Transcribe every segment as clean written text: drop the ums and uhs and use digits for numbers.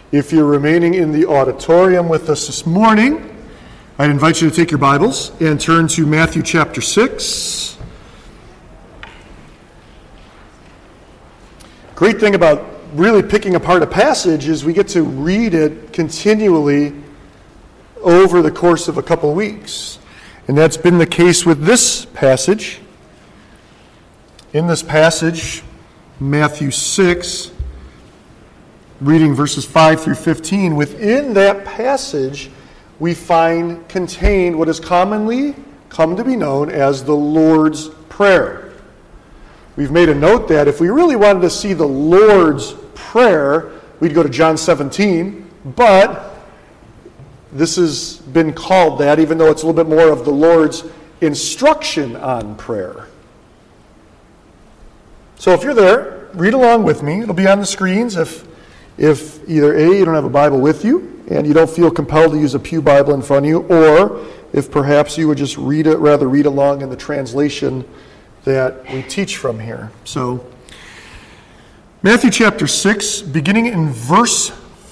If you're remaining in the auditorium with us this morning, I'd invite you to take your Bibles and turn to Matthew chapter 6. Great thing about really picking apart a passage is we get to read it continually over the course of a couple of weeks. And that's been the case with this passage. In this passage, Matthew 6, reading verses 5 through 15, within that passage, we find contained what has commonly come to be known as the Lord's Prayer. We've made a note that if we really wanted to see the Lord's Prayer, we'd go to John 17, but this has been called that, even though it's a little bit more of the Lord's instruction on prayer. So if you're there, read along with me. It'll be on the screens if either A, you don't have a Bible with you, and you don't feel compelled to use a pew Bible in front of you, or if perhaps you would just read along in the translation that we teach from here. So, Matthew chapter 6, beginning in verse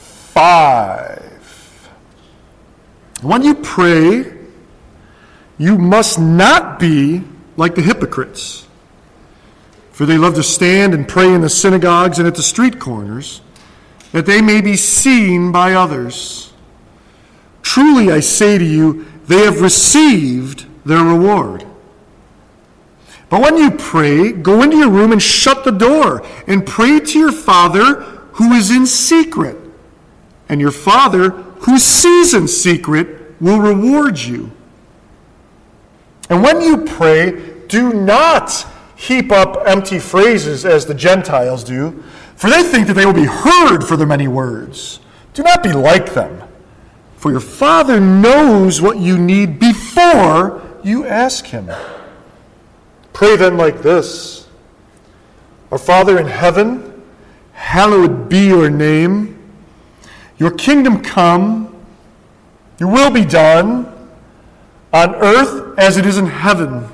5. When you pray, you must not be like the hypocrites, for they love to stand and pray in the synagogues and at the street corners, that they may be seen by others. Truly, I say to you, they have received their reward. But when you pray, go into your room and shut the door, and pray to your Father who is in secret. And your Father who sees in secret will reward you. And when you pray, do not heap up empty phrases as the Gentiles do, for they think that they will be heard for their many words. Do not be like them, for your Father knows what you need before you ask Him. Pray then like this: Our Father in heaven, hallowed be your name. Your kingdom come, your will be done, on earth as it is in heaven.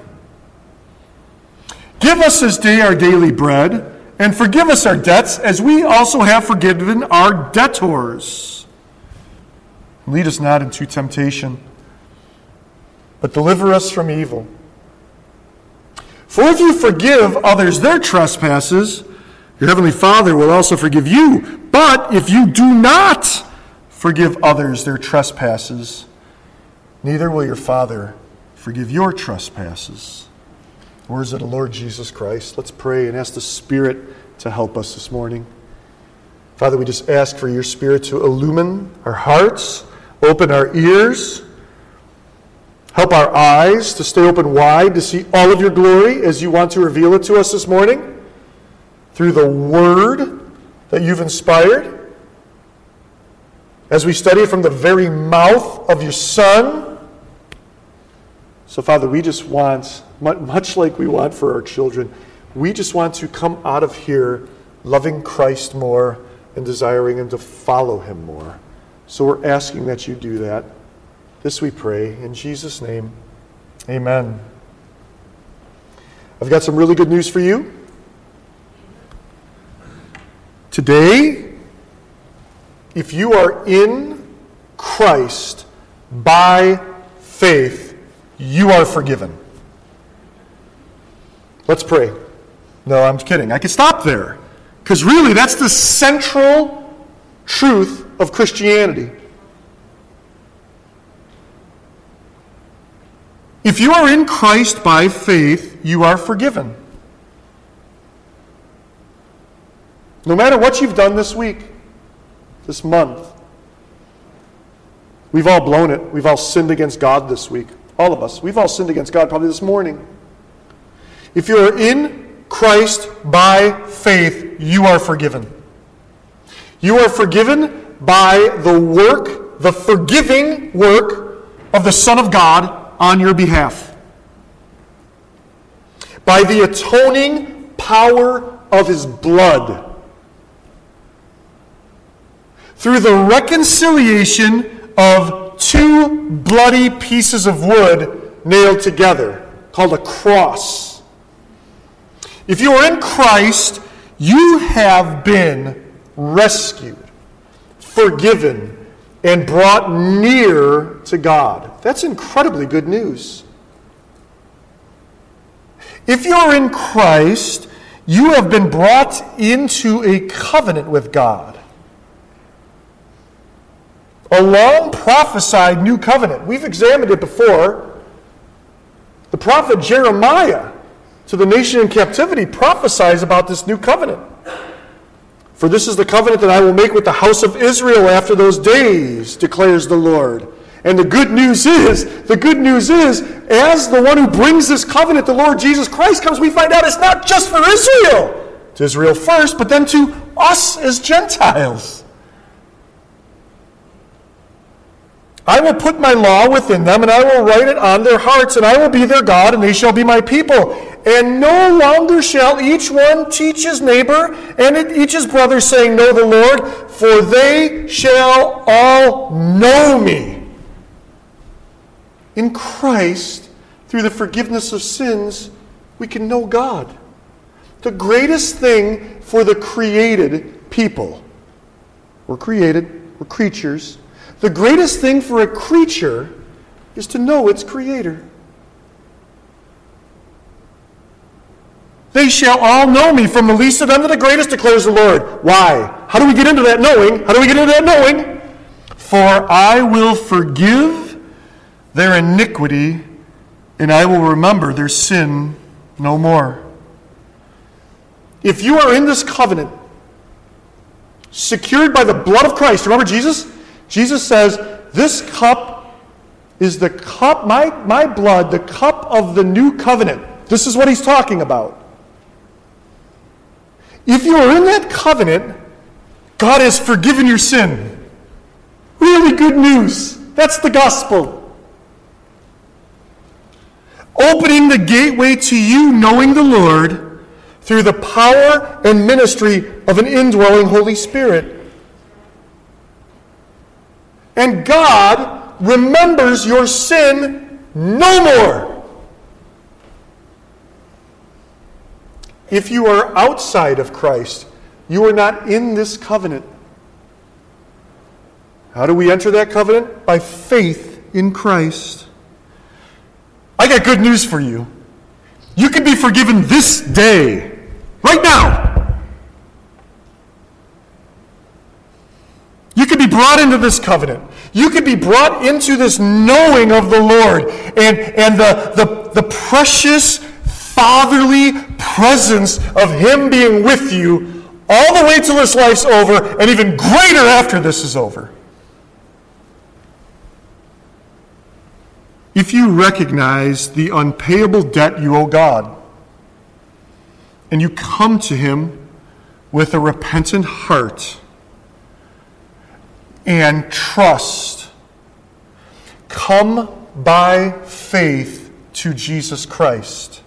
Give us this day our daily bread, and forgive us our debts as we also have forgiven our debtors. Lead us not into temptation, but deliver us from evil. For if you forgive others their trespasses, your heavenly Father will also forgive you. But if you do not forgive others their trespasses, neither will your Father forgive your trespasses. Words of the Lord Jesus Christ. Let's pray and ask the Spirit to help us this morning. Father, we just ask for your Spirit to illumine our hearts, open our ears, help our eyes to stay open wide to see all of your glory as you want to reveal it to us this morning through the Word that you've inspired. As we study from the very mouth of your Son. So, Father, we just want, much like we want for our children, we just want to come out of here loving Christ more and desiring Him to follow Him more. So we're asking that you do that. This we pray in Jesus' name. Amen. I've got some really good news for you. Today, if you are in Christ by faith, you are forgiven. Let's pray. No, I'm kidding. I could stop there. Because really, that's the central truth of Christianity. If you are in Christ by faith, you are forgiven. No matter what you've done this week, this month, we've all blown it. We've all sinned against God this week. All of us. We've all sinned against God probably this morning. If you are in Christ by faith, you are forgiven. You are forgiven by the work, the forgiving work of the Son of God on your behalf. By the atoning power of His blood. Through the reconciliation of two bloody pieces of wood nailed together, called a cross. If you are in Christ, you have been rescued, forgiven, and brought near to God. That's incredibly good news. If you're in Christ, you have been brought into a covenant with God. A long prophesied new covenant. We've examined it before. The prophet Jeremiah, to the nation in captivity, prophesies about this new covenant. For this is the covenant that I will make with the house of Israel after those days, declares the Lord. And the good news is, as the one who brings this covenant, the Lord Jesus Christ comes, we find out it's not just for Israel. To Israel first, but then to us as Gentiles. I will put my law within them, and I will write it on their hearts, and I will be their God, and they shall be my people. And no longer shall each one teach his neighbor and each his brother, saying, Know the Lord, for they shall all know me. In Christ, through the forgiveness of sins, we can know God. The greatest thing for the created people. We're created, we're creatures. The greatest thing for a creature is to know its Creator. They shall all know me, from the least of them to the greatest, declares the Lord. Why? How do we get into that knowing? For I will forgive their iniquity, and I will remember their sin no more. If you are in this covenant, secured by the blood of Christ, remember Jesus? Jesus says, this cup is the cup, my blood, the cup of the new covenant. This is what he's talking about. If you are in that covenant, God has forgiven your sin. Really good news. That's the gospel. Opening the gateway to you knowing the Lord through the power and ministry of an indwelling Holy Spirit. And God remembers your sin no more. If you are outside of Christ, you are not in this covenant. How do we enter that covenant? By faith in Christ. I got good news for you. You can be forgiven this day, right now. You could be brought into this covenant. You could be brought into this knowing of the Lord and the precious fatherly presence of Him being with you all the way till this life's over, and even greater after this is over. If you recognize the unpayable debt you owe God, and you come to Him with a repentant heart and trust, come by faith to Jesus Christ.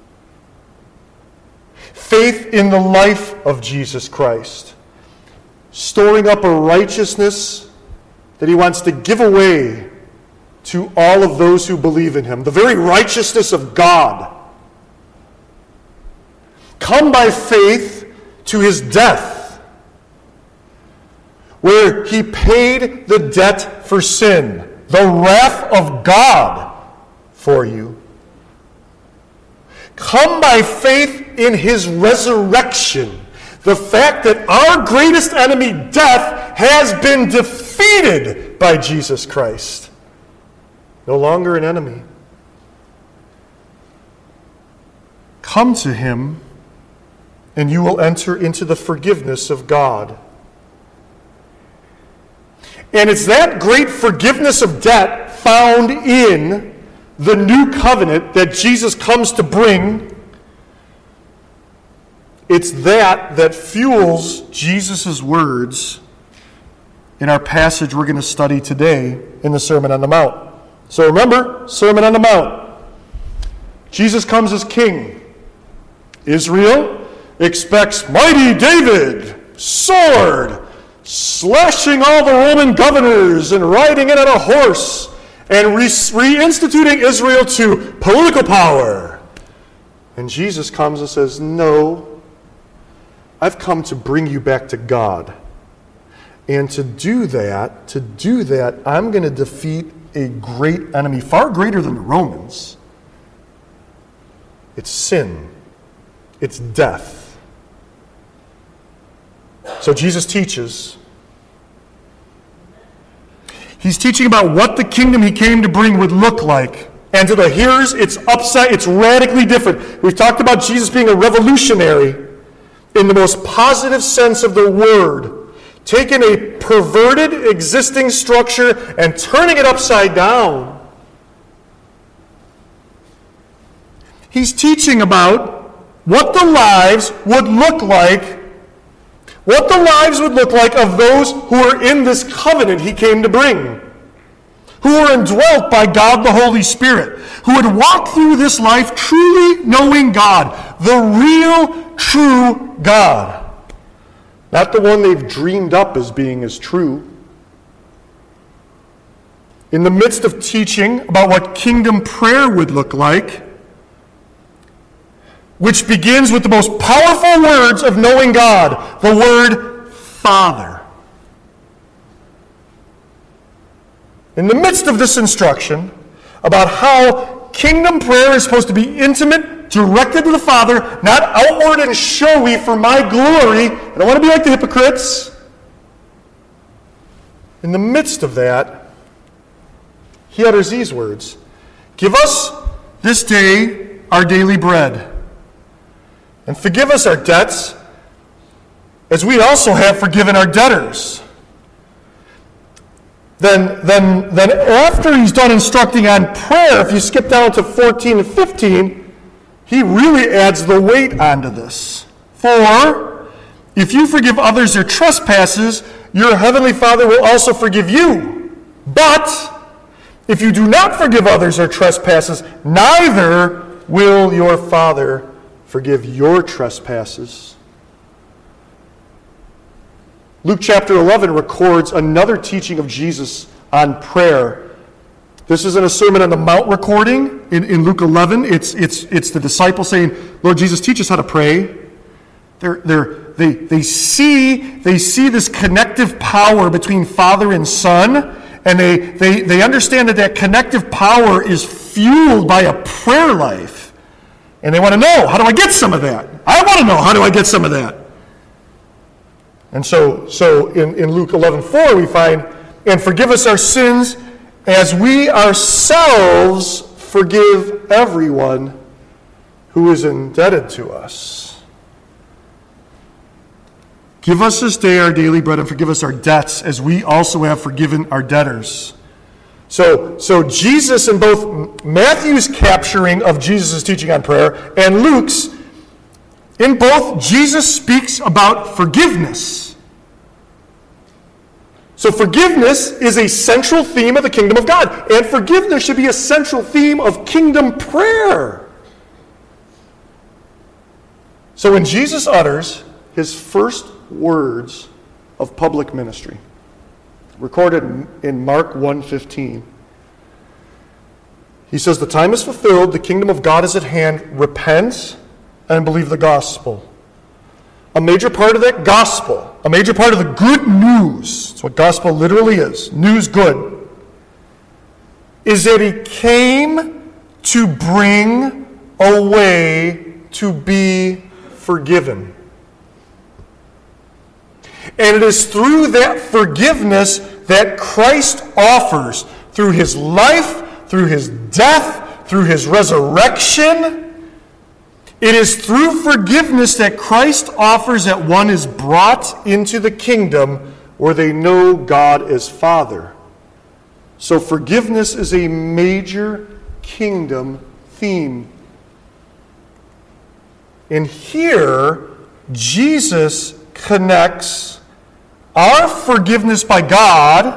Faith in the life of Jesus Christ, storing up a righteousness that He wants to give away to all of those who believe in Him, the very righteousness of God. Come by faith to His death, where He paid the debt for sin, the wrath of God for you. Come by faith in His resurrection, the fact that our greatest enemy, death, has been defeated by Jesus Christ. No longer an enemy. Come to Him, and you will enter into the forgiveness of God. And it's that great forgiveness of debt found in the new covenant that Jesus comes to bring. It's that fuels Jesus' words in our passage we're going to study today in the Sermon on the Mount. So remember, Sermon on the Mount. Jesus comes as king. Israel expects mighty David, sword, slashing all the Roman governors and riding in on a horse and reinstituting Israel to political power. And Jesus comes and says, no, I've come to bring you back to God. And to do that, I'm going to defeat a great enemy, far greater than the Romans. It's sin. It's death. So Jesus teaches. He's teaching about what the kingdom he came to bring would look like. And to the hearers, it's radically different. We've talked about Jesus being a revolutionary in the most positive sense of the word, taking a perverted existing structure and turning it upside down. He's teaching about what the lives would look like, of those who are in this covenant he came to bring, who are indwelt by God the Holy Spirit, who would walk through this life truly knowing God, the real, true God. Not the one they've dreamed up as being as true. In the midst of teaching about what kingdom prayer would look like, which begins with the most powerful words of knowing God, the word Father. In the midst of this instruction about how kingdom prayer is supposed to be intimate, directed to the Father, not outward and showy for my glory. I don't want to be like the hypocrites. In the midst of that, he utters these words: "Give us this day our daily bread, and forgive us our debts, as we also have forgiven our debtors." Then after he's done instructing on prayer, if you skip down to 14 and 15, he really adds the weight onto this. "For if you forgive others their trespasses, your heavenly Father will also forgive you. But if you do not forgive others their trespasses, neither will your Father forgive your trespasses." Luke chapter 11 records another teaching of Jesus on prayer. This isn't a Sermon on the Mount recording. In Luke 11, it's the disciples saying, "Lord Jesus, teach us how to pray." They see this connective power between Father and Son, and they understand that connective power is fueled by a prayer life. And they want to know, how do I get some of that? I want to know, how do I get some of that? And so in Luke 11:4 we find, "And forgive us our sins as we ourselves forgive everyone who is indebted to us." "Give us this day our daily bread, and forgive us our debts as we also have forgiven our debtors." So Jesus, in both Matthew's capturing of Jesus' teaching on prayer and Luke's, in both, Jesus speaks about forgiveness. So forgiveness is a central theme of the kingdom of God. And forgiveness should be a central theme of kingdom prayer. So when Jesus utters his first words of public ministry, recorded in Mark 1:15, he says, "The time is fulfilled, the kingdom of God is at hand, repent and believe the gospel." A major part of that gospel, a major part of the good news, that's what gospel literally is, news good, is that he came to bring a way to be forgiven. And it is through that forgiveness that Christ offers, through his life, through his death, through his resurrection. It is through forgiveness that Christ offers that one is brought into the kingdom where they know God as Father. So forgiveness is a major kingdom theme. And here, Jesus connects our forgiveness by God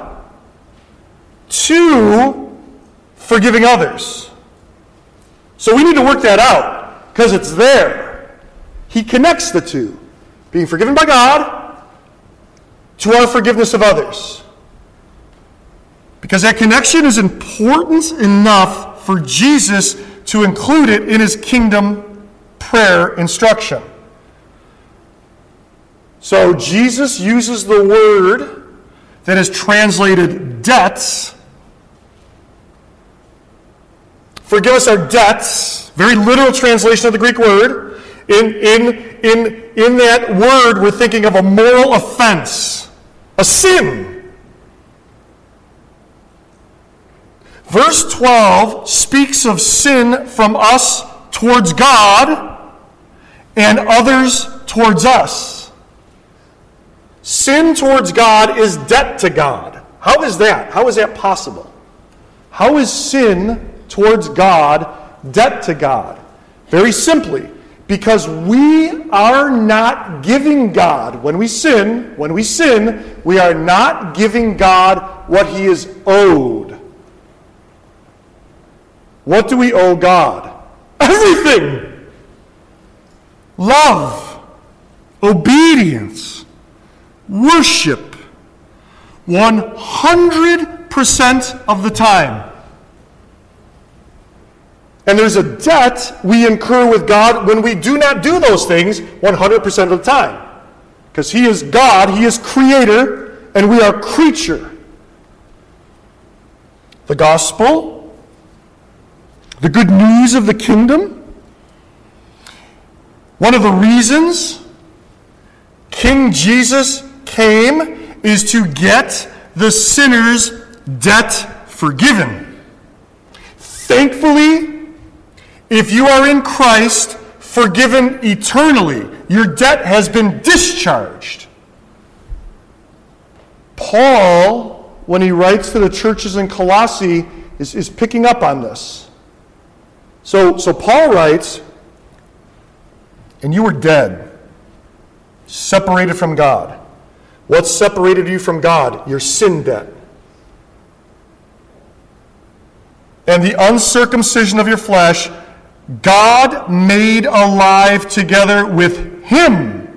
to forgiving others. So we need to work that out, because it's there. He connects the two. Being forgiven by God to our forgiveness of others. Because that connection is important enough for Jesus to include it in his kingdom prayer instruction. So Jesus uses the word that is translated debts. Forgive us our debts. Very literal translation of the Greek word. In that word, we're thinking of a moral offense, a sin. Verse 12 speaks of sin from us towards God and others towards us. Sin towards God is debt to God. How is that? How is that possible? How is sin towards God debt to God? Very simply, because we are not giving God, when we sin, we are not giving God what he is owed. What do we owe God? Everything! Love, obedience, worship, 100% of the time. And there's a debt we incur with God when we do not do those things 100% of the time. Because he is God, he is creator, and we are creature. The gospel, the good news of the kingdom, one of the reasons King Jesus came is to get the sinner's debt forgiven. Thankfully, if you are in Christ, forgiven eternally, your debt has been discharged. Paul, when he writes to the churches in Colossae, is picking up on this. So Paul writes, and you were dead, separated from God. What separated you from God? Your sin debt. And the uncircumcision of your flesh, God made alive together with him,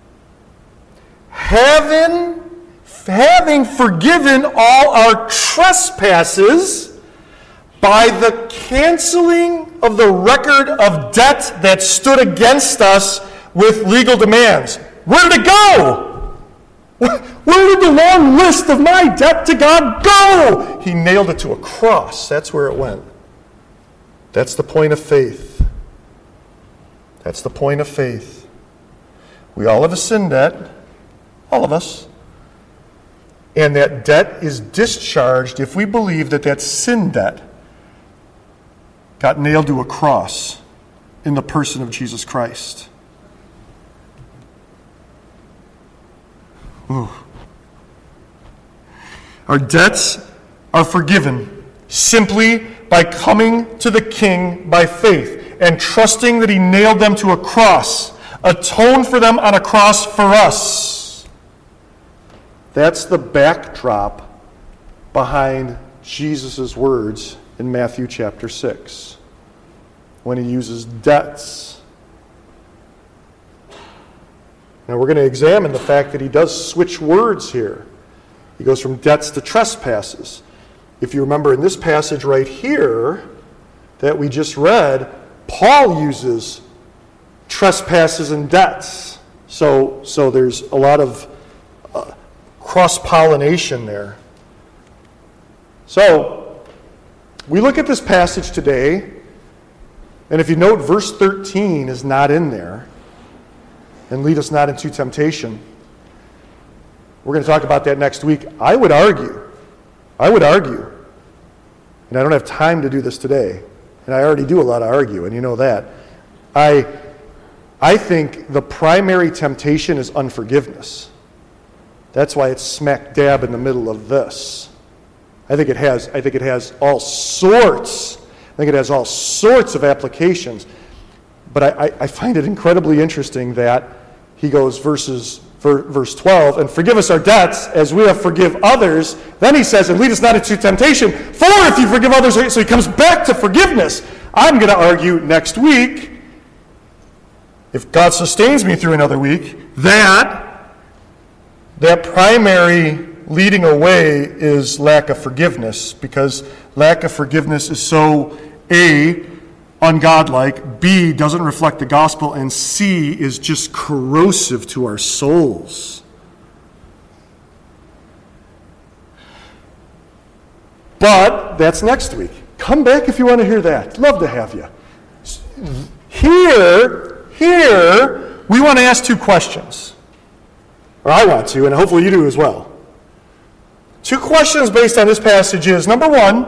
having forgiven all our trespasses by the canceling of the record of debt that stood against us with legal demands. Where did it go? Where did the long list of my debt to God go? He nailed it to a cross. That's where it went. That's the point of faith. That's the point of faith. We all have a sin debt. All of us. And that debt is discharged if we believe that sin debt got nailed to a cross in the person of Jesus Christ. Ooh. Our debts are forgiven simply by coming to the King by faith and trusting that he nailed them to a cross, atoned for them on a cross for us. That's the backdrop behind Jesus' words in Matthew chapter 6, when he uses debts. Now we're going to examine the fact that he does switch words here. He goes from debts to trespasses. If you remember in this passage right here that we just read, Paul uses trespasses and debts. So there's a lot of cross-pollination there. So we look at this passage today, and if you note, verse 13 is not in there. And lead us not into temptation. We're going to talk about that next week. I would argue, and I don't have time to do this today, and I already do a lot of arguing, you know that. I think the primary temptation is unforgiveness. That's why it's smack dab in the middle of this. I think it has all sorts. I think it has all sorts of applications. But I find it incredibly interesting that he goes verse 12, and forgive us our debts as we have forgive others. Then he says, and lead us not into temptation, for if you forgive others. So he comes back to forgiveness. I'm going to argue next week, if God sustains me through another week, that primary leading away is lack of forgiveness, because lack of forgiveness is so, A, ungodlike, B, doesn't reflect the gospel, and C, is just corrosive to our souls. But that's next week. Come back if you want to hear that. Love to have you. Here, we want to ask two questions. Or I want to, and hopefully you do as well. Two questions based on this passage is, number one,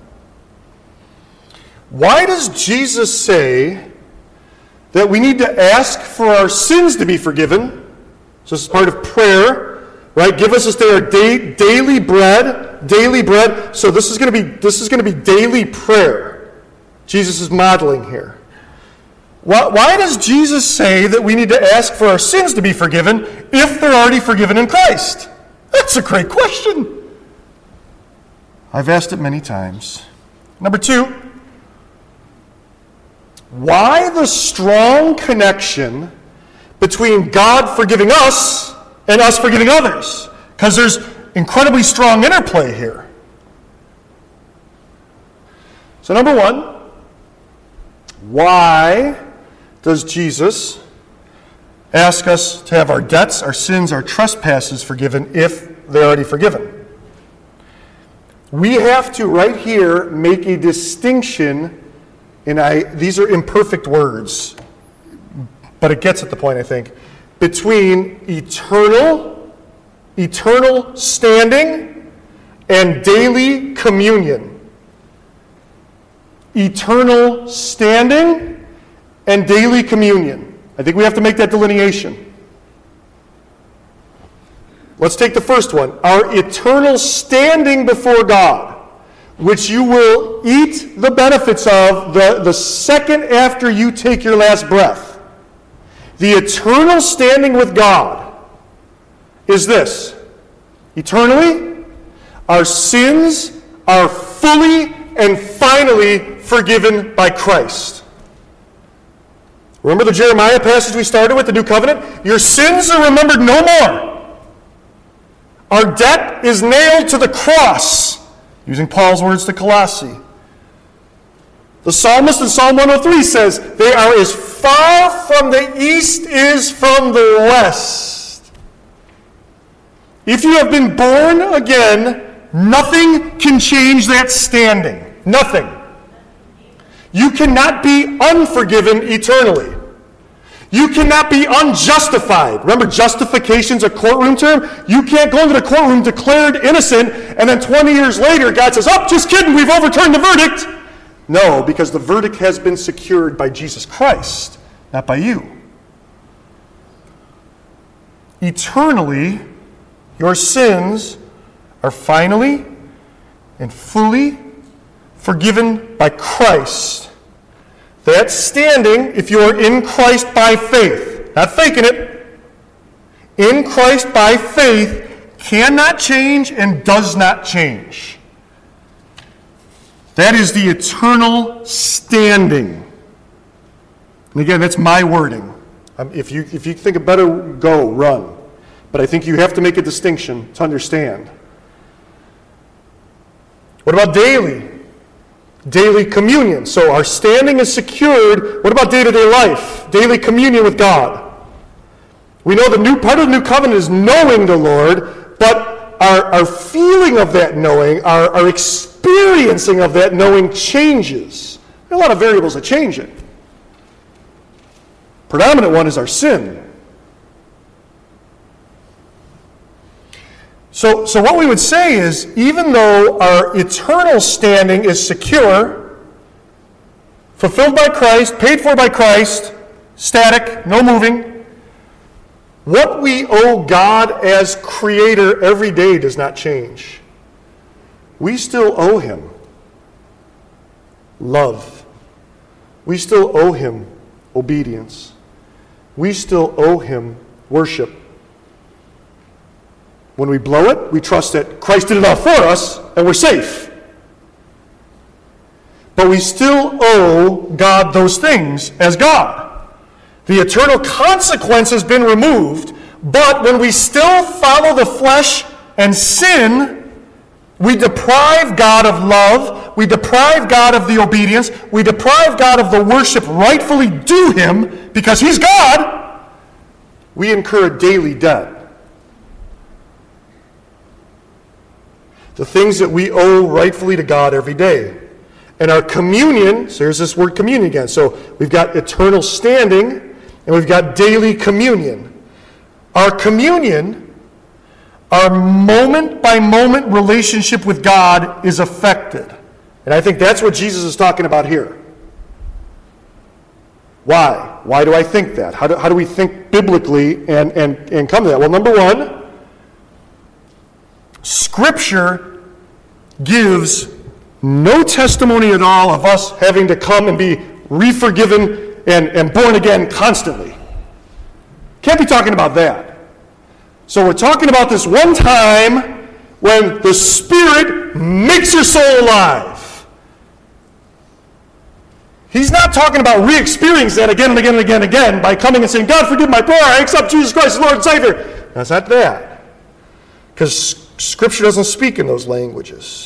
why does Jesus say that we need to ask for our sins to be forgiven? So this is part of prayer, right? Give us this day our daily bread, So this is going to be daily prayer. Jesus is modeling here. Why does Jesus say that we need to ask for our sins to be forgiven if they're already forgiven in Christ? That's a great question. I've asked it many times. Number two, why the strong connection between God forgiving us and us forgiving others? Because there's incredibly strong interplay here. So number one, why does Jesus ask us to have our debts, our sins, our trespasses forgiven if they're already forgiven? We have to, right here, make a distinction, and these are imperfect words, but it gets at the point, I think, between eternal standing and daily communion. Eternal standing and daily communion. I think we have to make that delineation. Let's take the first one. Our eternal standing before God, which you will eat the benefits of the second after you take your last breath. The eternal standing with God is this. Eternally, our sins are fully and finally forgiven by Christ. Remember the Jeremiah passage we started with, the New Covenant? Your sins are remembered no more. Our debt is nailed to the cross, using Paul's words to Colossae. The psalmist in Psalm 103 says, they are as far from the east is from the west. If you have been born again, nothing can change that standing. Nothing. You cannot be unforgiven eternally. You cannot be unjustified. Remember, justification's a courtroom term. You can't go into the courtroom declared innocent, and then 20 years later, God says, oh, just kidding, we've overturned the verdict. No, because the verdict has been secured by Jesus Christ, not by you. Eternally, your sins are finally and fully forgiven by Christ. That standing, if you are in Christ by faith, not faking it, in Christ by faith, cannot change and does not change. That is the eternal standing. And again, that's my wording. If you think it better, go, run. But I think you have to make a distinction to understand. What about daily? Daily communion. So our standing is secured. What about day-to-day life? Daily communion with God. We know the part of the new covenant is knowing the Lord, but our feeling of that knowing, our experiencing of that knowing changes. There are a lot of variables that change it. Predominant one is our sin. So what we would say is, even though our eternal standing is secure, fulfilled by Christ, paid for by Christ, static, no moving, what we owe God as Creator every day does not change. We still owe Him love. We still owe Him obedience. We still owe Him worship. When we blow it, we trust that Christ did it all for us, and we're safe. But we still owe God those things as God. The eternal consequence has been removed, but when we still follow the flesh and sin, we deprive God of love, we deprive God of the obedience, we deprive God of the worship rightfully due Him, because He's God. We incur a daily debt. the things that we owe rightfully to God every day. And our communion, so here's this word communion again. So we've got eternal standing, and we've got daily communion. Our communion, our moment-by-moment relationship with God is affected. And I think that's what Jesus is talking about here. Why? Why do I think that? How do we think biblically and come to that? Well, number one, Scripture gives no testimony at all of us having to come and be re-forgiven and born again constantly. Can't be talking about that. So we're talking about this one time when the Spirit makes your soul alive. He's not talking about re-experiencing that again and again and again and again by coming and saying, God, forgive my prayer, I accept Jesus Christ as Lord and Savior. That's not that. Because Scripture doesn't speak in those languages.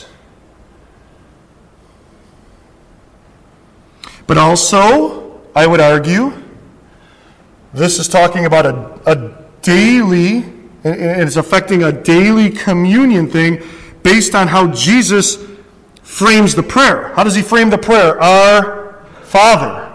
But also, I would argue, this is talking about a daily, and it's affecting a daily communion thing based on how Jesus frames the prayer. How does he frame the prayer? Our Father.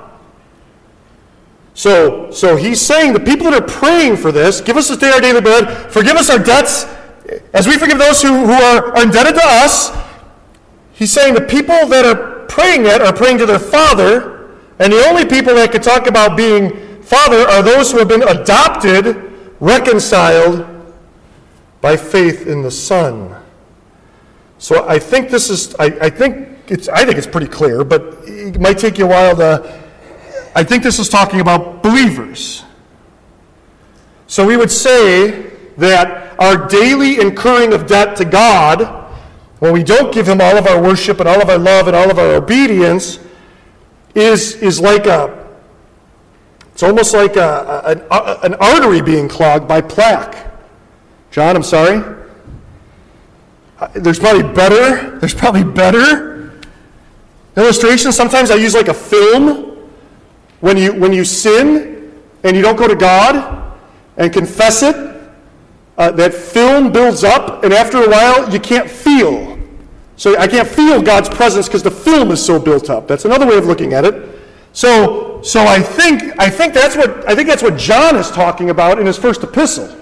So he's saying the people that are praying for this, give us this day our daily bread, forgive us our debts, as we forgive those who are indebted to us. He's saying the people that are praying that are praying to their Father, and the only people that could talk about being Father are those who have been adopted, reconciled by faith in the Son. So I think this is, I think it's pretty clear, but it might take you a while to, I think this is talking about believers. So we would say that our daily incurring of debt to God, when we don't give him all of our worship and all of our love and all of our obedience, is like it's almost like an artery being clogged by plaque. John, I'm sorry. There's probably better illustrations. Sometimes I use like a film. When you sin and you don't go to God and confess it, that film builds up, and after a while you can't feel. So I can't feel God's presence because the film is so built up. That's another way of looking at it. So I think that's what John is talking about in his first epistle.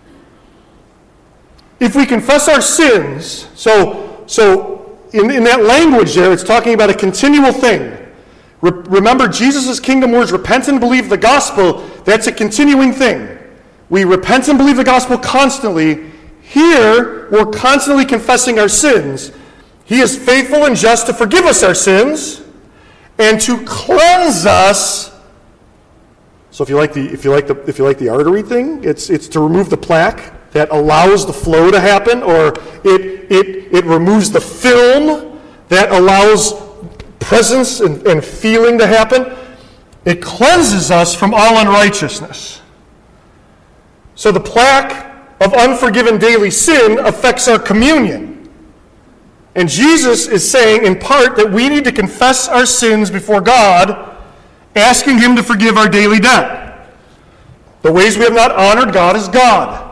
If we confess our sins, so in that language there, it's talking about a continual thing. Remember, Jesus' kingdom words, repent and believe the gospel, that's a continuing thing. We repent and believe the gospel constantly. Here, we're constantly confessing our sins. He is faithful and just to forgive us our sins and to cleanse us. So if you like the artery thing, it's to remove the plaque that allows the flow to happen, or it removes the film that allows presence and feeling to happen. It cleanses us from all unrighteousness. So the plaque of unforgiven daily sin affects our communion. And Jesus is saying in part that we need to confess our sins before God, asking him to forgive our daily debt. The ways we have not honored God as God.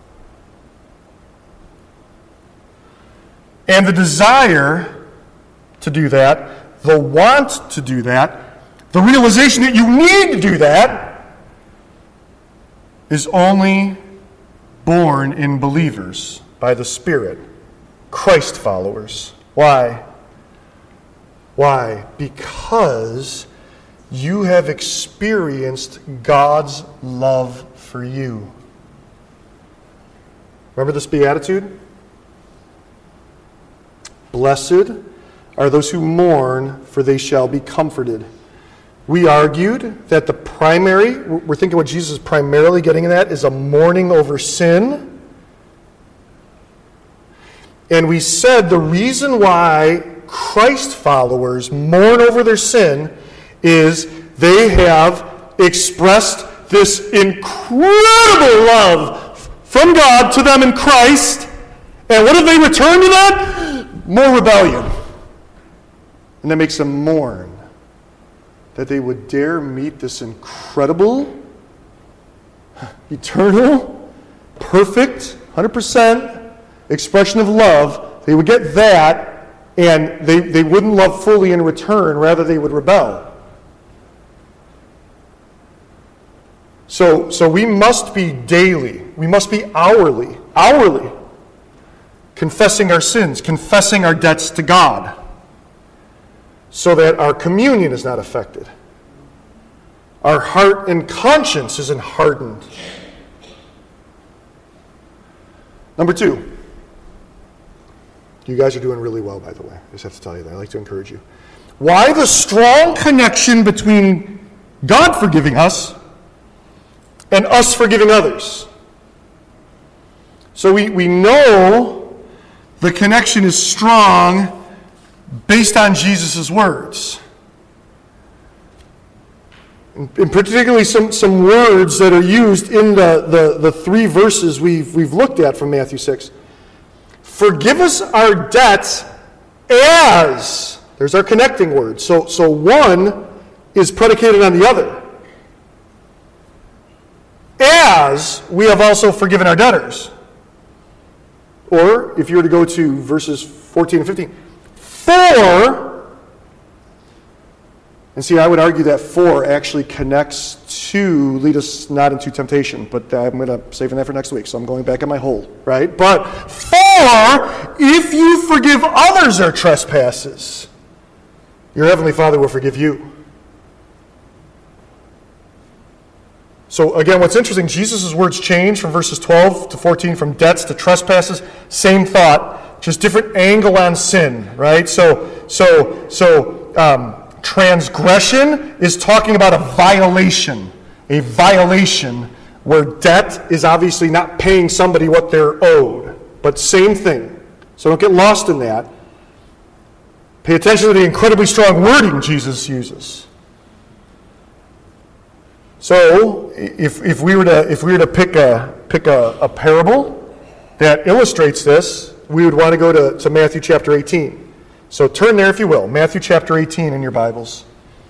And the desire to do that, the want to do that, the realization that you need to do that is only born in believers by the Spirit, Christ followers. Why? Why? Because you have experienced God's love for you. Remember this beatitude? Blessed are those who mourn, for they shall be comforted. We argued that we're thinking what Jesus is primarily getting at is a mourning over sin. And we said the reason why Christ followers mourn over their sin is they have expressed this incredible love from God to them in Christ. And what have they returned to that? More rebellion. And that makes them mourn that they would dare meet this incredible, eternal, perfect, 100% expression of love They would get that, and they wouldn't love fully in return. Rather, they would rebel. So we must be daily, we must be hourly, confessing our sins, confessing our debts to God, so that our communion is not affected. Our heart and conscience isn't hardened. Number 2. You guys are doing really well, by the way. I just have to tell you that. I like to encourage you. Why the strong connection between God forgiving us and us forgiving others? So we know the connection is strong based on Jesus' words. And particularly some words that are used in the 3 verses we've looked at from Matthew 6. Forgive us our debts as, there's our connecting word. So one is predicated on the other. As we have also forgiven our debtors. Or, if you were to go to verses 14 and 15, for, and see, I would argue that for actually connects to lead us not into temptation, but I'm going to save that for next week, so I'm going back in my hole, right? But, for, if you forgive others their trespasses, your heavenly Father will forgive you. So again, what's interesting, Jesus' words change from verses 12 to 14, from debts to trespasses. Same thought, just different angle on sin, right? So transgression is talking about a violation where debt is obviously not paying somebody what they're owed. But same thing. So don't get lost in that. Pay attention to the incredibly strong wording Jesus uses. So, if we were to pick a parable that illustrates this, we would want to go to Matthew chapter 18. So turn there if you will, Matthew chapter 18 in your Bibles.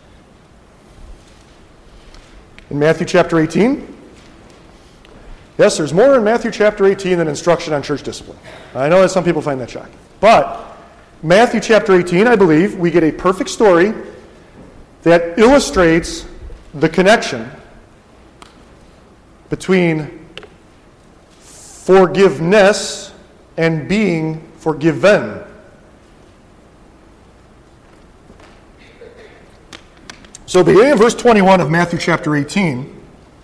In Matthew chapter 18, yes, there's more in Matthew chapter 18 than instruction on church discipline. I know that some people find that shocking, but Matthew chapter 18, I believe, we get a perfect story that illustrates the connection between forgiveness and being forgiven. So beginning in verse 21 of Matthew chapter 18,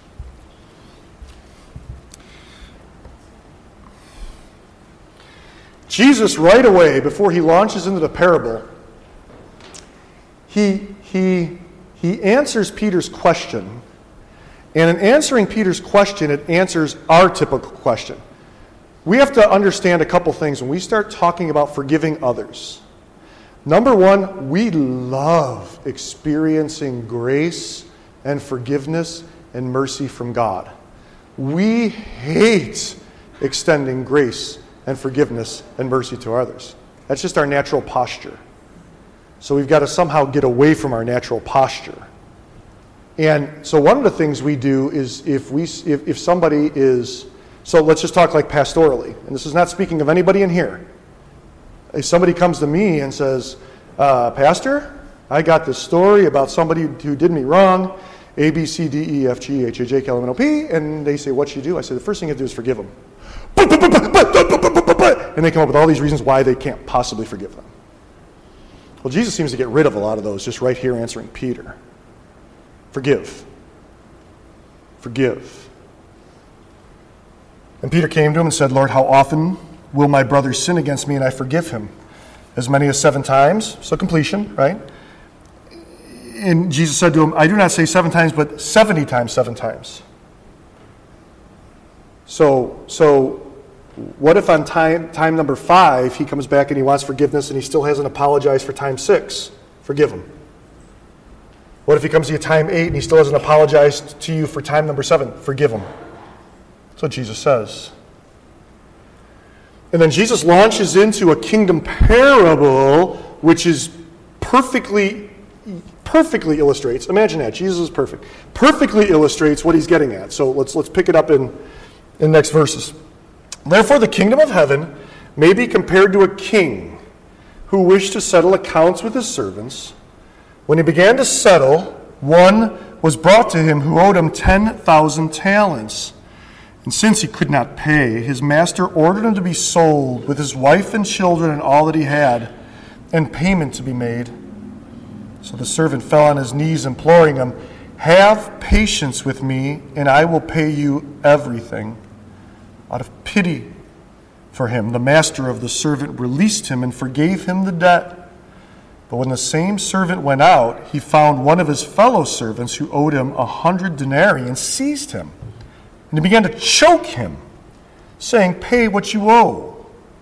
Jesus right away, before he launches into the parable, he answers Peter's question. And in answering Peter's question, it answers our typical question. We have to understand a couple things when we start talking about forgiving others. Number one, we love experiencing grace and forgiveness and mercy from God. We hate extending grace and forgiveness and mercy to others. That's just our natural posture. So we've got to somehow get away from our natural posture. And so one of the things we do is if somebody is, so let's just talk like pastorally, and this is not speaking of anybody in here. If somebody comes to me and says, Pastor, I got this story about somebody who did me wrong, A, B, C, D, E, F, G, H, I, J, K, L, M, N, O, P, and they say, what'd you do? I say, the first thing you have to do is forgive them. And they come up with all these reasons why they can't possibly forgive them. Well, Jesus seems to get rid of a lot of those just right here answering Peter. Forgive. Forgive. And Peter came to him and said, Lord, how often will my brother sin against me and I forgive him? As many as 7 times. So completion, right? And Jesus said to him, I do not say 7 times, but 70 times 7 times. So what if on time number 5 he comes back and he wants forgiveness and he still hasn't apologized for time 6? Forgive him. What if he comes to you time 8 and he still hasn't apologized to you for time number 7? Forgive him. That's what Jesus says. And then Jesus launches into a kingdom parable, which is perfectly illustrates. Imagine that. Jesus is perfect. Perfectly illustrates what he's getting at. So let's pick it up in next verses. Therefore, the kingdom of heaven may be compared to a king who wished to settle accounts with his servants. When he began to settle, one was brought to him who owed him 10,000 talents. And since he could not pay, his master ordered him to be sold with his wife and children and all that he had, and payment to be made. So the servant fell on his knees, imploring him, "Have patience with me, and I will pay you everything." Out of pity for him, the master of the servant released him and forgave him the debt. But when the same servant went out, he found one of his fellow servants who owed him 100 denarii and seized him. And he began to choke him, saying, "Pay what you owe."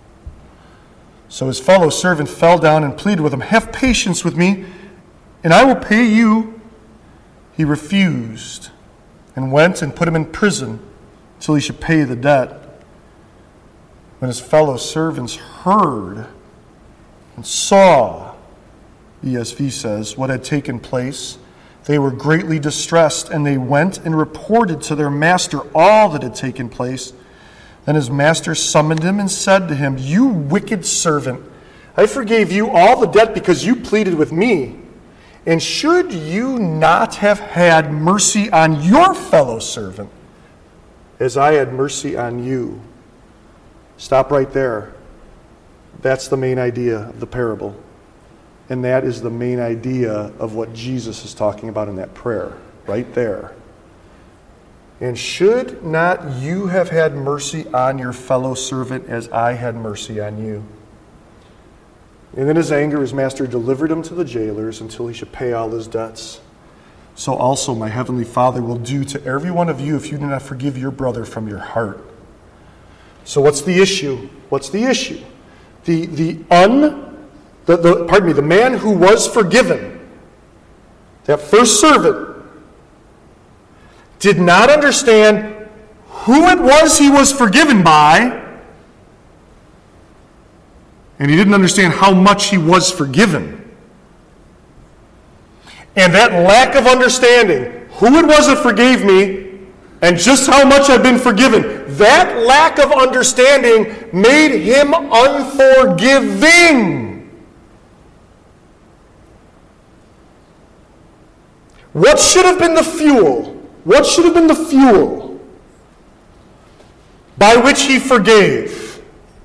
So his fellow servant fell down and pleaded with him, "Have patience with me, and I will pay you." He refused and went and put him in prison till he should pay the debt. When his fellow servants heard and saw, ESV says, what had taken place, they were greatly distressed, and they went and reported to their master all that had taken place. Then his master summoned him and said to him, "You wicked servant, I forgave you all the debt because you pleaded with me. And should you not have had mercy on your fellow servant, as I had mercy on you?" Stop right there. That's the main idea of the parable. And that is the main idea of what Jesus is talking about in that prayer, right there. And should not you have had mercy on your fellow servant as I had mercy on you? And in his anger, his master delivered him to the jailers until he should pay all his debts. So also my heavenly Father will do to every one of you if you do not forgive your brother from your heart. So what's the issue? What's the issue? The man who was forgiven, that first servant, did not understand who it was he was forgiven by, and he didn't understand how much he was forgiven. And that lack of understanding, who it was that forgave me, and just how much I've been forgiven, that lack of understanding made him unforgiving. What should have been the fuel? What should have been the fuel by which he forgave?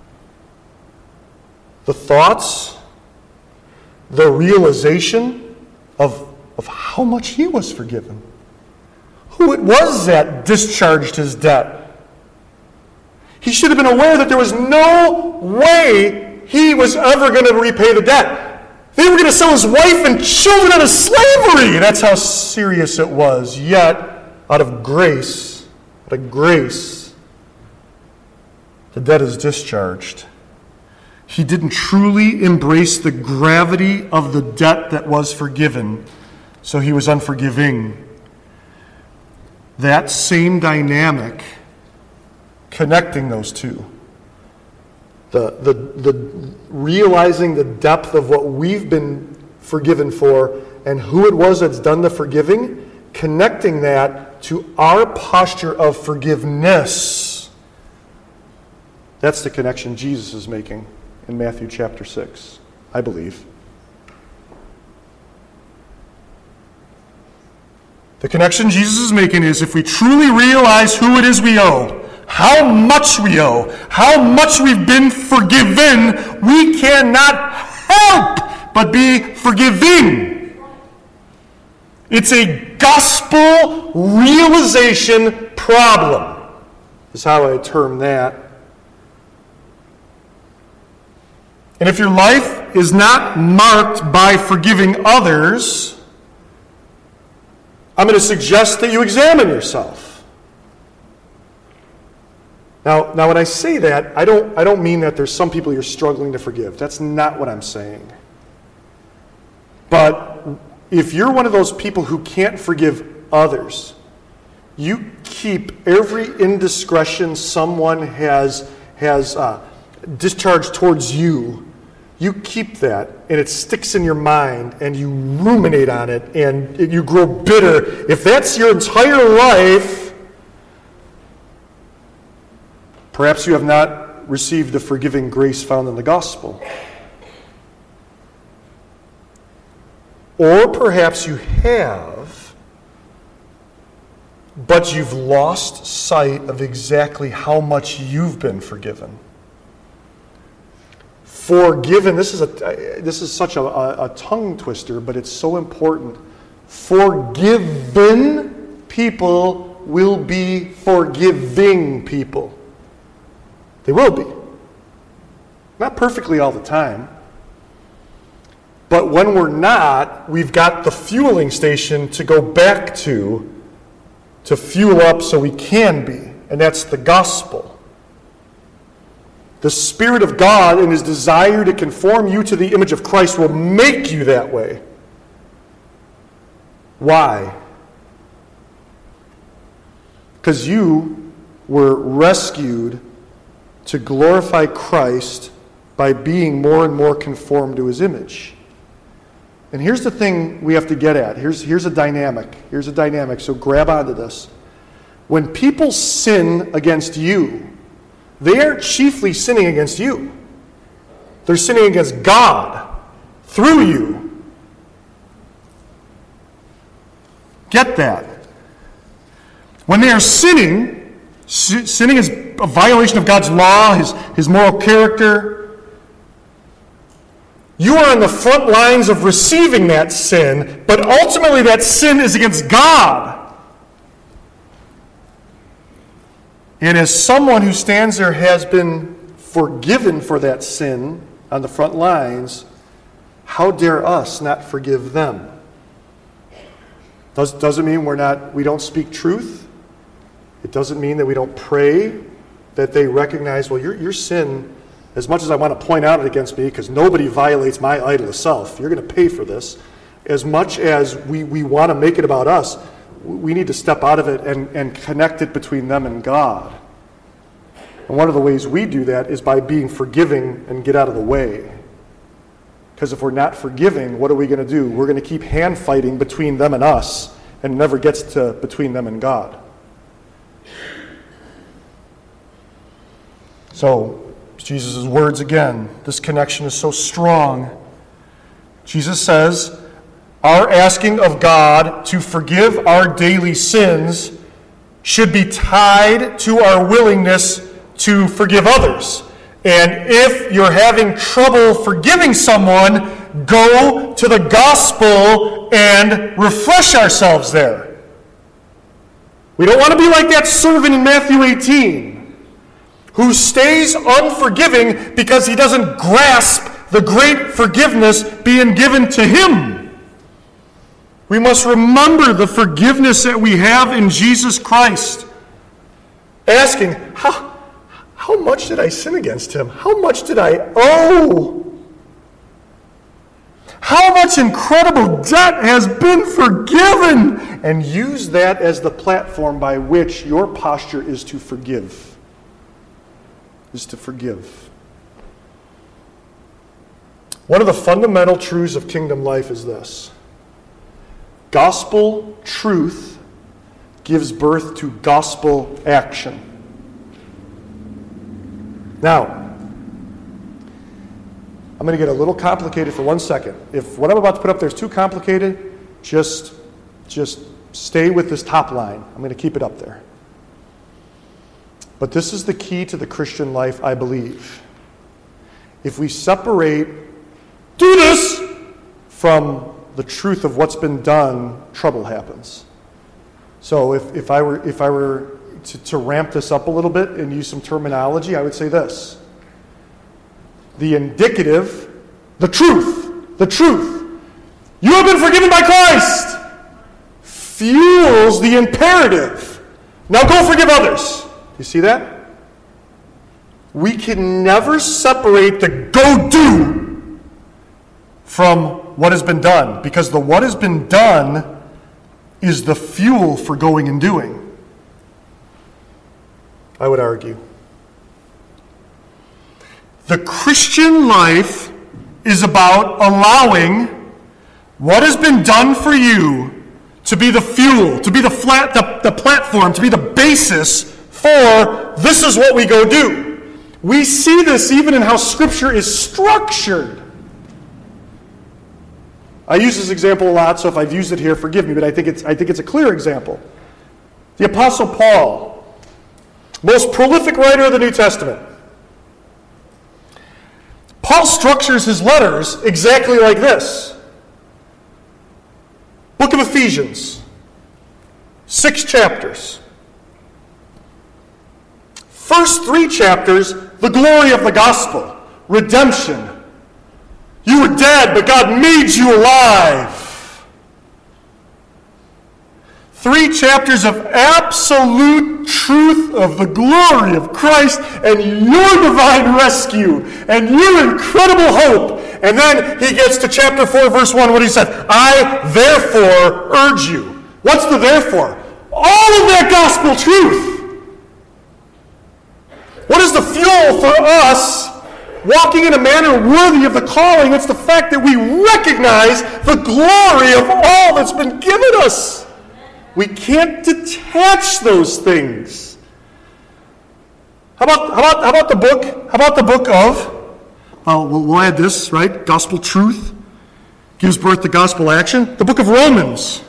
The thoughts, the realization of how much he was forgiven. Who it was that discharged his debt. He should have been aware that there was no way he was ever going to repay the debt. They were going to sell his wife and children into slavery. That's how serious it was. Yet, out of grace, the debt is discharged. He didn't truly embrace the gravity of the debt that was forgiven, so he was unforgiving. That same dynamic, connecting those two, the realizing the depth of what we've been forgiven for and who it was that's done the forgiving, connecting that to our posture of forgiveness. That's the connection Jesus is making in Matthew chapter 6, I believe. The connection Jesus is making is if we truly realize who it is we owe, how much we owe, how much we've been forgiven, we cannot help but be forgiving. It's a gospel realization problem, is how I term that. And if your life is not marked by forgiving others, I'm going to suggest that you examine yourself. Now, when I say that, I don't mean that there's some people you're struggling to forgive. That's not what I'm saying. But if you're one of those people who can't forgive others, you keep every indiscretion someone has discharged towards you. You keep that, and it sticks in your mind, and you ruminate on it, and you grow bitter. If that's your entire life, perhaps you have not received the forgiving grace found in the gospel. Or perhaps you have, but you've lost sight of exactly how much you've been forgiven. Forgiven, this is such a tongue twister, but it's so important. Forgiven people will be forgiving people. They will be. Not perfectly all the time. But when we're not, we've got the fueling station to go back to fuel up so we can be. And that's the gospel. The Spirit of God in His desire to conform you to the image of Christ will make you that way. Why? Because you were rescued to glorify Christ by being more and more conformed to His image. And here's the thing we have to get at. Here's a dynamic. Here's a dynamic, so grab onto this. When people sin against you, they aren't chiefly sinning against you. They're sinning against God through you. Get that. When they are sinning is a violation of God's law, His moral character. You are on the front lines of receiving that sin, but ultimately that sin is against God. And as someone who stands there has been forgiven for that sin on the front lines, how dare us not forgive them? Doesn't mean we don't speak truth. It doesn't mean that we don't pray, that they recognize, well, your sin, as much as I want to point out it against me, because nobody violates my idol of self, you're going to pay for this. As much as we want to make it about us, we need to step out of it and connect it between them and God. And one of the ways we do that is by being forgiving and get out of the way. Because if we're not forgiving, what are we going to do? We're going to keep hand fighting between them and us, and it never gets to between them and God. So, Jesus' words again, this connection is so strong. Jesus says, our asking of God to forgive our daily sins should be tied to our willingness to forgive others. And if you're having trouble forgiving someone, go to the gospel and refresh ourselves there. We don't want to be like that servant in Matthew 18 who stays unforgiving because he doesn't grasp the great forgiveness being given to him. We must remember the forgiveness that we have in Jesus Christ. Asking, how much did I sin against him? How much did I owe? How much incredible debt has been forgiven? And use that as the platform by which your posture is to forgive. Is to forgive. One of the fundamental truths of kingdom life is this. Gospel truth gives birth to gospel action. Now, I'm going to get a little complicated for 1 second. If what I'm about to put up there is too complicated, just stay with this top line. I'm going to keep it up there. But this is the key to the Christian life, I believe. If we separate, do this, from the truth of what's been done, trouble happens. So if I were to ramp this up a little bit and use some terminology, I would say this. The indicative, the truth. You have been forgiven by Christ. Fuels the imperative. Now go forgive others. You see that? We can never separate the go-do from what has been done, because the what has been done is the fuel for going and doing, I would argue. The Christian life is about allowing what has been done for you to be the fuel, to be the platform, to be the basis for this is what we go do. We see this even in how Scripture is structured. I use this example a lot, so if I've used it here, forgive me, but I think it's a clear example. The Apostle Paul, most prolific writer of the New Testament. Paul structures his letters exactly like this. Book of Ephesians, 6 chapters. First 3 chapters, the glory of the gospel, redemption. You were dead, but God made you alive. 3 chapters of absolute truth of the glory of Christ and your divine rescue and your incredible hope. And then he gets to chapter 4, verse 1, what he said, I therefore urge you. What's the therefore? All of that gospel truth. What is the fuel for us walking in a manner worthy of the calling? It's the fact that we recognize the glory of all that's been given us. We can't detach those things. How about the book? How about the book of? We'll add this, right? Gospel truth gives birth to gospel action. The book of Romans.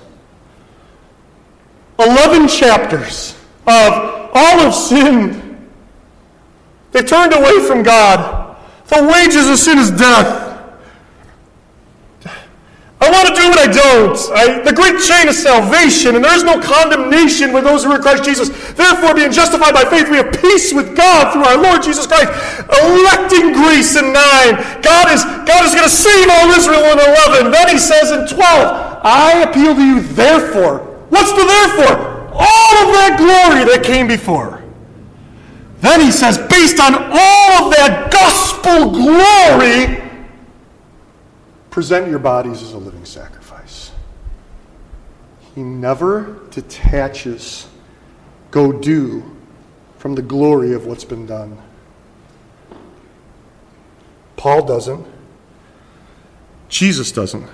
11 chapters of all of sin. They turned away from God. The wages of sin is death. I want to do what I don't. The great chain of salvation, and there is no condemnation with those who are in Christ Jesus. Therefore, being justified by faith, we have peace with God through our Lord Jesus Christ. Electing grace in 9. God is going to save all Israel in 11. Then he says in 12, I appeal to you, therefore. What's the therefore? All of that glory that came before. Then he says, based on all of that gospel glory, present your bodies as a living sacrifice. He never detaches, go do, from the glory of what's been done. Paul doesn't. Jesus doesn't.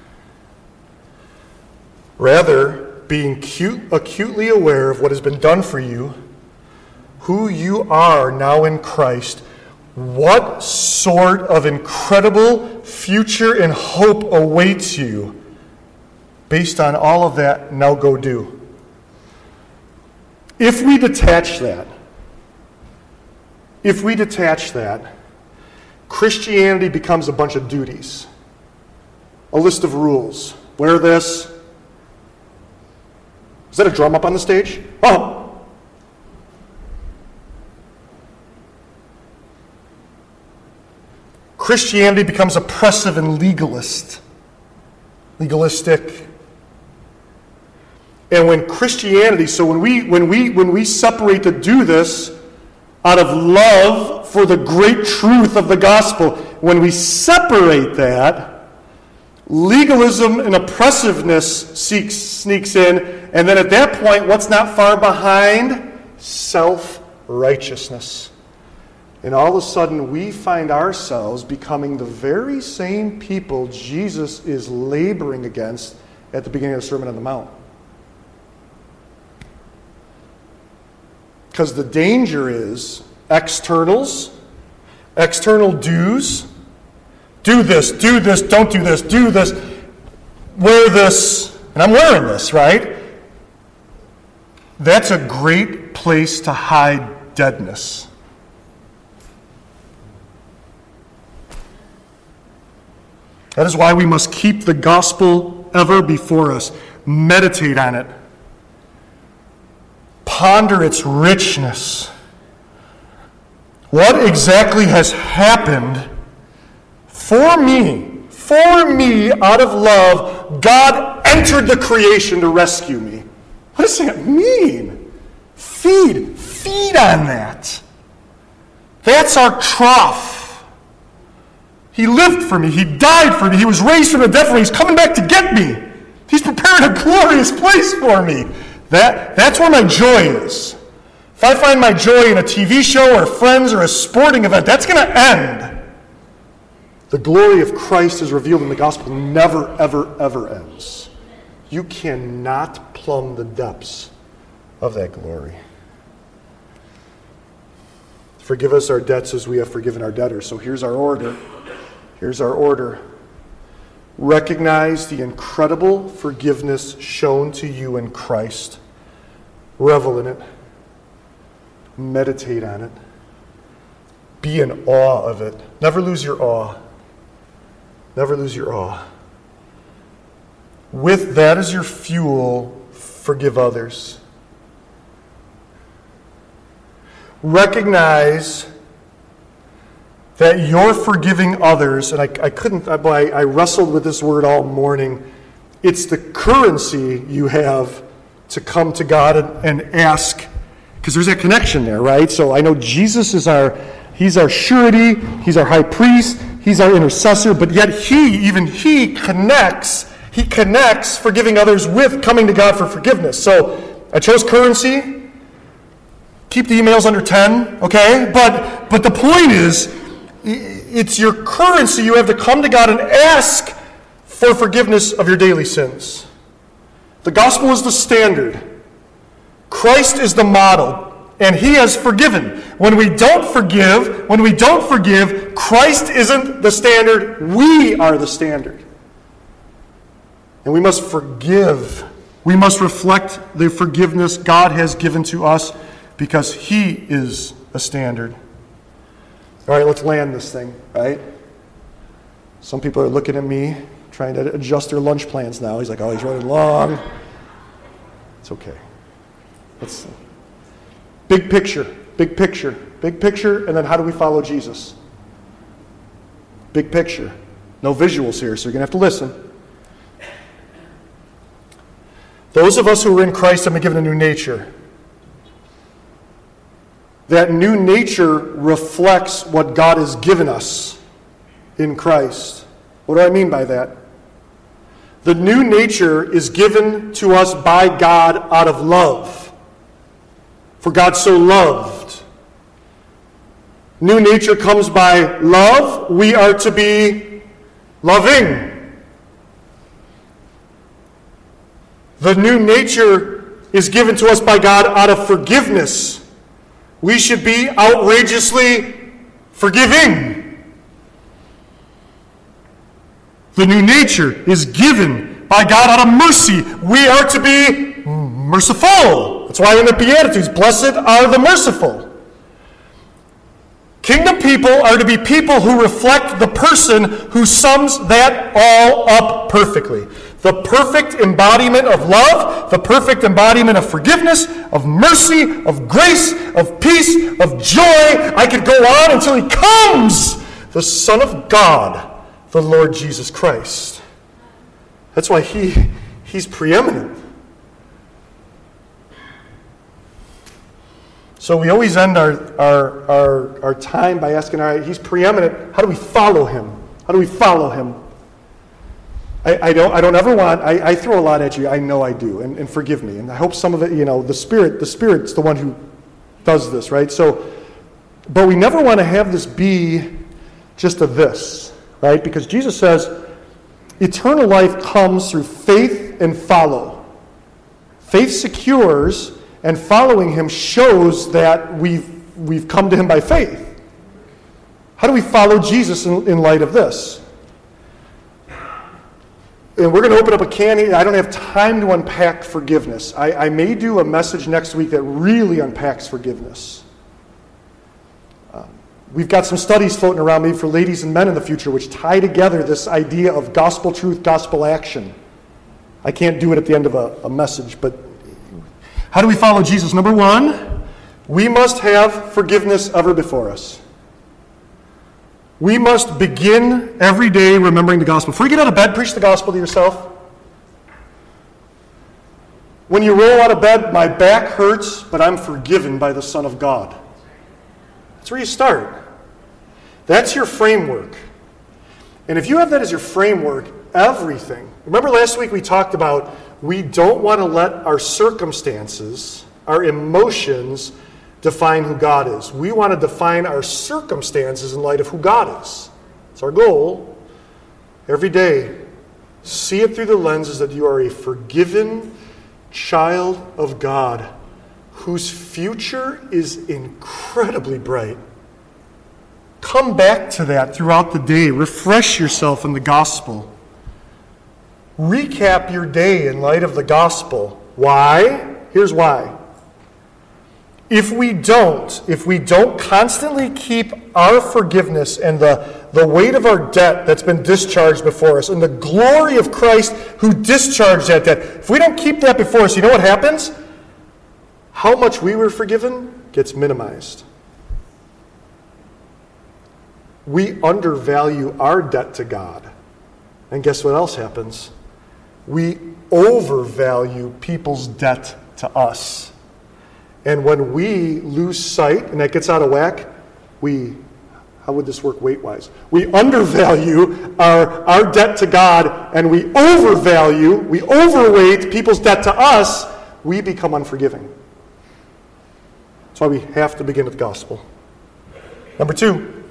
Rather, being acutely aware of what has been done for you, who you are now in Christ, what sort of incredible future and hope awaits you. Based on all of that, now go do. If we detach that, Christianity becomes a bunch of duties. A list of rules. Wear this. Is that a drum up on the stage? Oh. Christianity becomes oppressive and legalistic. And when Christianity, so when we separate to do this out of love for the great truth of the gospel, when we separate that, legalism and oppressiveness sneaks in, and then at that point, what's not far behind? Self-righteousness. And all of a sudden, we find ourselves becoming the very same people Jesus is laboring against at the beginning of the Sermon on the Mount. Because the danger is external do's. Do this, don't do this, do this, wear this, and I'm wearing this, right? That's a great place to hide deadness. That is why we must keep the gospel ever before us. Meditate on it. Ponder its richness. What exactly has happened for me, out of love, God entered the creation to rescue me. What does that mean? Feed on that. That's our trough. He lived for me. He died for me. He was raised from the dead for me. He's coming back to get me. He's prepared a glorious place for me. That's where my joy is. If I find my joy in a TV show or friends or a sporting event, that's going to end. The glory of Christ is revealed in the gospel never, ever, ever ends. You cannot plumb the depths of that glory. Forgive us our debts as we have forgiven our debtors. So here's our order. Here's our order. Recognize the incredible forgiveness shown to you in Christ. Revel in it. Meditate on it. Be in awe of it. Never lose your awe. Never lose your awe. With that as your fuel, forgive others. Recognize that you're forgiving others, and I wrestled with this word all morning. It's the currency you have to come to God and ask, because there's that connection there, right? So I know Jesus is He's our surety, He's our high priest, He's our intercessor, but yet He connects forgiving others with coming to God for forgiveness. So I chose currency. Keep the emails under 10, okay? But the point is, it's your currency. You have to come to God and ask for forgiveness of your daily sins. The gospel is the standard. Christ is the model. And He has forgiven. When we don't forgive, Christ isn't the standard. We are the standard. And we must forgive. We must reflect the forgiveness God has given to us because He is a standard. All right, let's land this thing, right? Some people are looking at me, trying to adjust their lunch plans now. He's like, oh, he's running long. It's okay. Let's big picture, and then how do we follow Jesus? Big picture. No visuals here, so you're going to have to listen. Those of us who are in Christ have been given a new nature. That new nature reflects what God has given us in Christ. What do I mean by that? The new nature is given to us by God out of love. For God so loved. New nature comes by love. We are to be loving. The new nature is given to us by God out of forgiveness. We should be outrageously forgiving. The new nature is given by God out of mercy. We are to be merciful. That's why in the Beatitudes, blessed are the merciful. Kingdom people are to be people who reflect the person who sums that all up perfectly. The perfect embodiment of love, the perfect embodiment of forgiveness, of mercy, of grace, of peace, of joy. I could go on until He comes, the Son of God, the Lord Jesus Christ. That's why He's preeminent. So we always end our time by asking, all right, He's preeminent. How do we follow Him? How do we follow Him? I don't ever want, I throw a lot at you. I know I do, and forgive me. And I hope some of it, the Spirit's the one who does this, right? So, but we never want to have this be just a this, right? Because Jesus says, eternal life comes through faith and follow. Faith secures, and following Him shows that we've come to Him by faith. How do we follow Jesus in light of this? And we're going to open up a can here. I don't have time to unpack forgiveness. I may do a message next week that really unpacks forgiveness. We've got some studies floating around maybe for ladies and men in the future which tie together this idea of gospel truth, gospel action. I can't do it at the end of a message, but how do we follow Jesus? Number one, we must have forgiveness ever before us. We must begin every day remembering the gospel. Before you get out of bed, preach the gospel to yourself. When you roll out of bed, my back hurts, but I'm forgiven by the Son of God. That's where you start. That's your framework. And if you have that as your framework, everything. Remember last week we talked about we don't want to let our circumstances, our emotions, define who God is. We want to define our circumstances in light of who God is. It's our goal. Every day, see it through the lenses that you are a forgiven child of God whose future is incredibly bright. come back to that throughout the day. Refresh yourself in the gospel. Recap your day in light of the gospel. Why? Here's why. If we don't constantly keep our forgiveness and the weight of our debt that's been discharged before us and the glory of Christ who discharged that debt, if we don't keep that before us, you know what happens? How much we were forgiven gets minimized. We undervalue our debt to God. And guess what else happens? We overvalue people's debt to us. And when we lose sight, and that gets out of whack, how would this work weight-wise? We undervalue our debt to God, and we overweight people's debt to us, we become unforgiving. That's why we have to begin with the gospel. Number 2,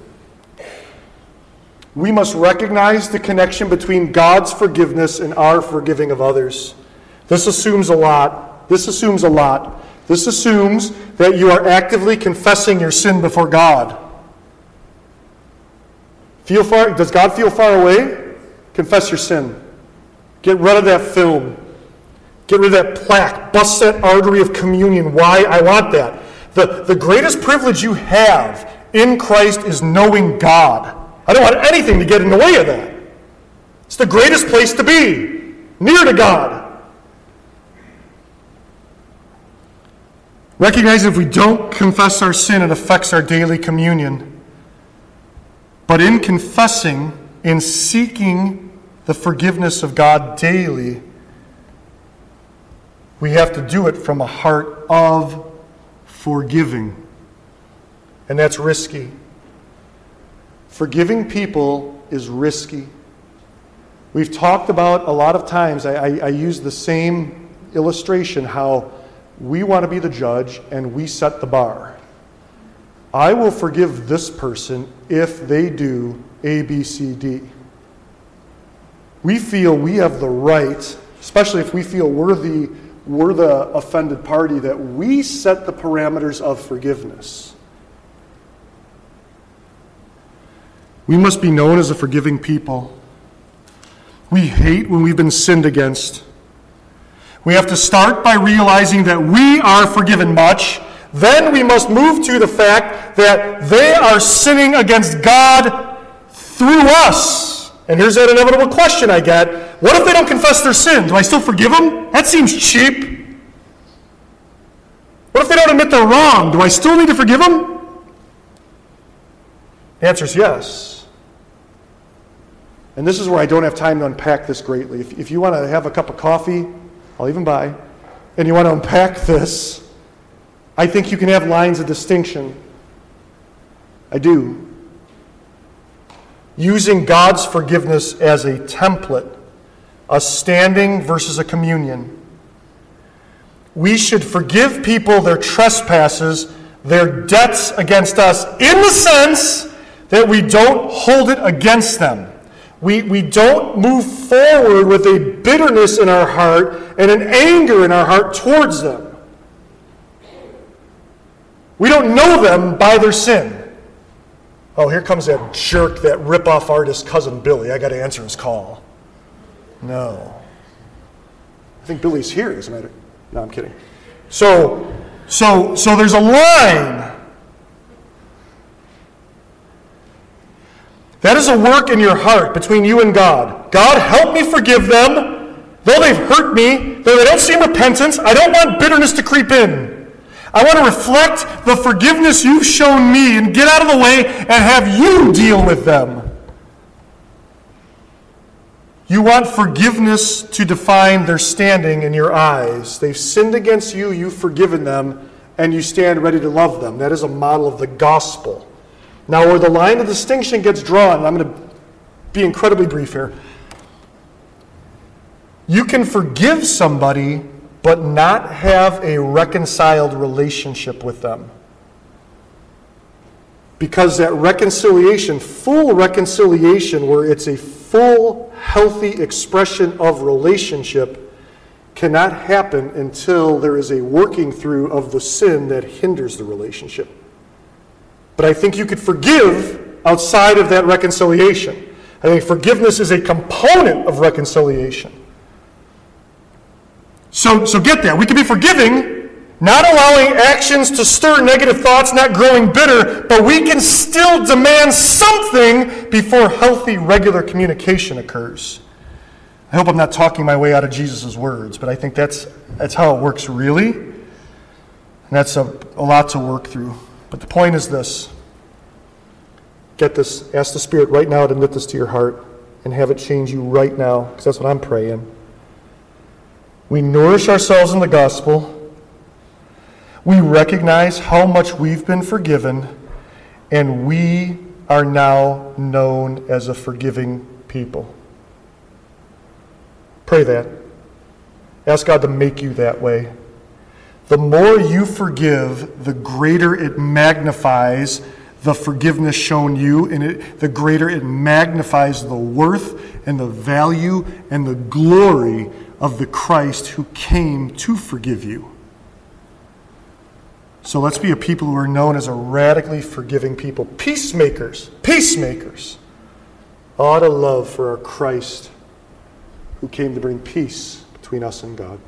we must recognize the connection between God's forgiveness and our forgiving of others. This assumes a lot. This assumes that you are actively confessing your sin before God. Does God feel far away? Confess your sin. Get rid of that film. Get rid of that plaque. Bust that artery of communion. Why? I want that. The greatest privilege you have in Christ is knowing God. I don't want anything to get in the way of that. It's the greatest place to be, near to God. Recognizing if we don't confess our sin, it affects our daily communion. But in confessing, in seeking the forgiveness of God daily, we have to do it from a heart of forgiving. And that's risky. Forgiving people is risky. We've talked about a lot of times, I use the same illustration, how we want to be the judge and we set the bar. I will forgive this person if they do A, B, C, D. We feel we have the right, especially if we feel we're the offended party, that we set the parameters of forgiveness. We must be known as a forgiving people. We hate when we've been sinned against. We have to start by realizing that we are forgiven much. Then we must move to the fact that they are sinning against God through us. And here's that inevitable question I get. What if they don't confess their sin? Do I still forgive them? That seems cheap. What if they don't admit they're wrong? Do I still need to forgive them? The answer is yes. And this is where I don't have time to unpack this greatly. If you want to have a cup of coffee, I'll even buy, and you want to unpack this, I think you can have lines of distinction. I do. Using God's forgiveness as a template, a standing versus a communion. We should forgive people their trespasses, their debts against us, in the sense that we don't hold it against them. We don't move forward with a bitterness in our heart and an anger in our heart towards them. We don't know them by their sin. Oh, here comes that jerk, that rip-off artist, Cousin Billy. I got to answer his call. No. I think Billy's here, as a matter. No, I'm kidding. So there's a line. That is a work in your heart between you and God. God, help me forgive them. Though they've hurt me, though they don't seem repentance, I don't want bitterness to creep in. I want to reflect the forgiveness you've shown me and get out of the way and have you deal with them. You want forgiveness to define their standing in your eyes. They've sinned against you, you've forgiven them, and you stand ready to love them. That is a model of the gospel. Now, where the line of distinction gets drawn, I'm going to be incredibly brief here. You can forgive somebody, but not have a reconciled relationship with them. Because that reconciliation, full reconciliation, where it's a full, healthy expression of relationship, cannot happen until there is a working through of the sin that hinders the relationship. But I think you could forgive outside of that reconciliation. I think forgiveness is a component of reconciliation. So get that. We can be forgiving, not allowing actions to stir negative thoughts, not growing bitter, but we can still demand something before healthy, regular communication occurs. I hope I'm not talking my way out of Jesus' words, but I think that's how it works really. And that's a lot to work through. But the point is this. Get this. Ask the Spirit right now to knit this to your heart and have it change you right now, because that's what I'm praying. We nourish ourselves in the gospel. We recognize how much we've been forgiven, and we are now known as a forgiving people. Pray that. Ask God to make you that way. The more you forgive, the greater it magnifies the forgiveness shown you, and the greater it magnifies the worth and the value and the glory of the Christ who came to forgive you. So let's be a people who are known as a radically forgiving people. Peacemakers. Peacemakers. Out of love for our Christ who came to bring peace between us and God.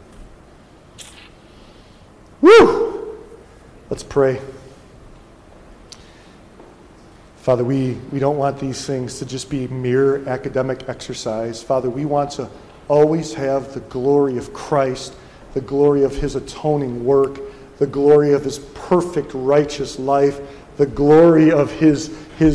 Woo! Let's pray. Father, we don't want these things to just be mere academic exercise. Father, we want to always have the glory of Christ, the glory of his atoning work, the glory of his perfect righteous life, the glory of his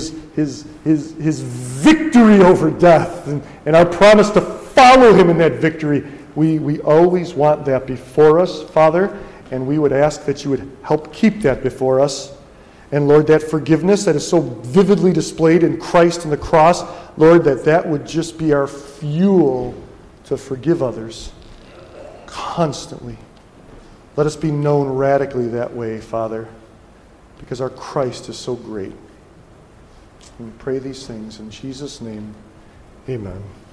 victory over death, and our promise to follow him in that victory. We always want that before us, Father, and we would ask that you would help keep that before us. And Lord, that forgiveness that is so vividly displayed in Christ and the cross, Lord, that would just be our fuel to forgive others constantly. Let us be known radically that way, Father, because our Christ is so great. We pray these things in Jesus' name. Amen.